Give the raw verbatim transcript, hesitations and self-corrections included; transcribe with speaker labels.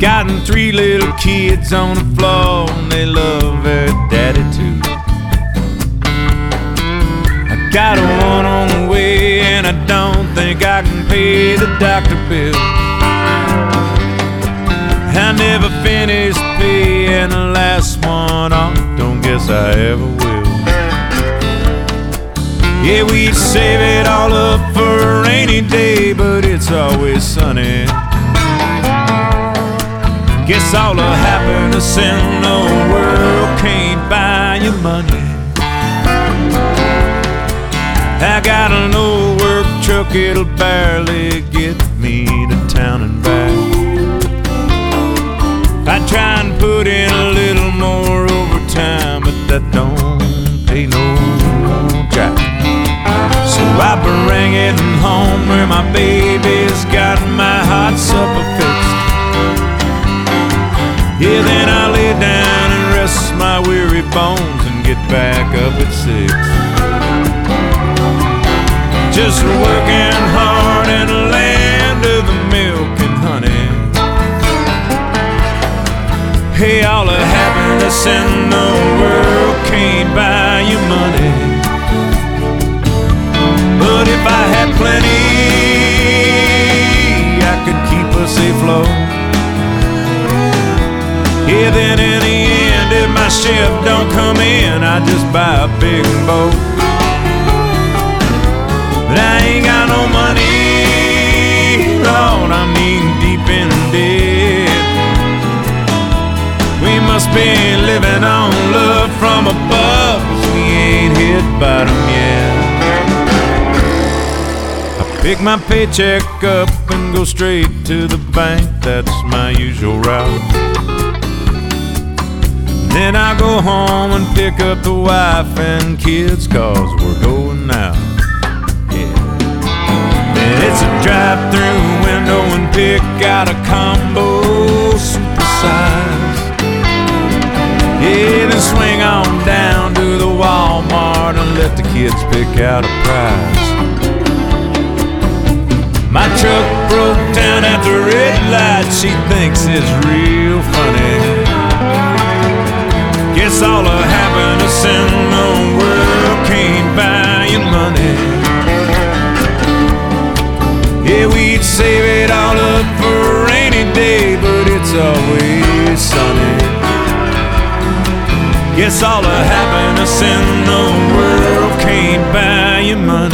Speaker 1: Gotten three little kids on the floor, and they love their daddy too. I got one on the way, and I don't think I can pay the doctor bill. I never finished paying the last one off, don't guess I ever will. Yeah, we'd save it all up for a rainy day, but it's always sunny. Guess all the happiness in the world can't buy you money. I got an old work truck, it'll barely get me to town and back. I try and put in a little more overtime, but that don't pay no jack. So I bring it home where my baby's got my hot supper fixed. Yeah, then I lay down and rest my weary bones and get back up at six. Just working hard in the land of the milk and honey. Hey, all the happiness in the world can't buy you money. But if I had plenty, I could keep us afloat. Yeah, then in the end, if my ship don't come in, I just buy a big boat. But I ain't got no money, Lord, I'm knee deep in debt. We must be living on love from above, 'cause we ain't hit bottom yet. I pick my paycheck up and go straight to the bank, that's my usual route. Then I go home and pick up the wife and kids, 'cause we're going out. Yeah. It's a drive-through window and pick out a combo supersize. Yeah, then swing on down to the Walmart and let the kids pick out a prize. My truck broke down at the red light, she thinks it's real funny. Guess all the happiness in the world can't buy you money. Yeah, we'd save it all up for a rainy day, but it's always sunny. Guess all the happiness in the world can't buy you money.